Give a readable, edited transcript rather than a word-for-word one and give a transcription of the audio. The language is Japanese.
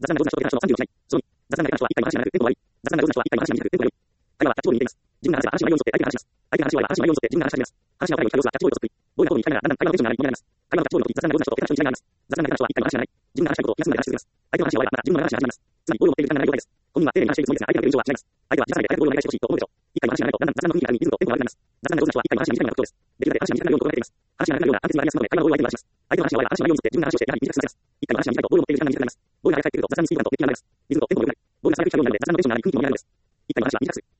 雑談な上手な人と話の31ない。その2、雑談が下手な人は一回の話が長くテンポが悪い。雑談が上手な人は一回の話が短くテンポが悪い。会話はキャッチボールに似ています。自分が話せば話の内容に沿って相手が話します。相手が話す場合は話の内容に沿って自分が話し始めます。話が分かるように会話するキャッチボールとそっくり。ボールが遠くに行きたいならだんだん会話のテンションが上がり求められます。会話のキャッチボールの時、雑談が上手な人と下手な人の違いがあります。雑談が上手な人は一回の話が長い。自分が話したいことを気が済むまで話し続けます。相手の話は終わり、話の内容に沿って自分が話し始めます。つまり、ボールを持っている時間が長い状態です。本人は丁寧に話しているつもりですが、相手の表情は違います。相手は小さなボールを投げ返してほしいと思うでしょう。一回の話が長いと、だんだん雑談の雰囲気がリズムとテンポが悪くなります。雑談が上手な人は一回の話が短いのが特徴です。できるだけ話が短くなるように心がけています。話が長くなるようなアンケートがありますので、会話の多い相手に話します。相手の話が終われば話の内容に沿って自分が話をして、やはり短くさせます。一回の話が長いと、ボールを持っている時間が短くなります。一回の話が短いと、リズムとテンポが良くなります。リズムとテンポが良くなると、ボールが速く入ってくると雑談のスピードがとても急になります。ボールが速く来たようになるので、雑談のテンションが上がり、空気も乱れるのです。一回の話は短くする。